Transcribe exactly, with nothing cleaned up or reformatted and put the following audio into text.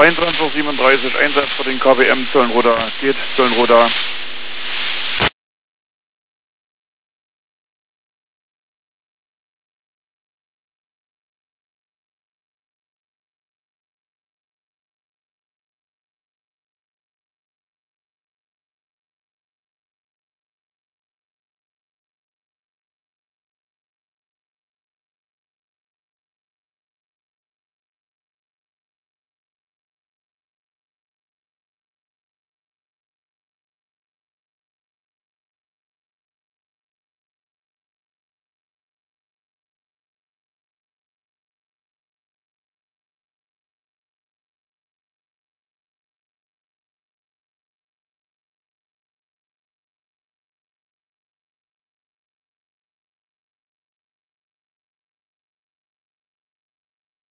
Feindtransport siebenunddreißig, Einsatz für den K W M Zollenroda, geht Zollenroda.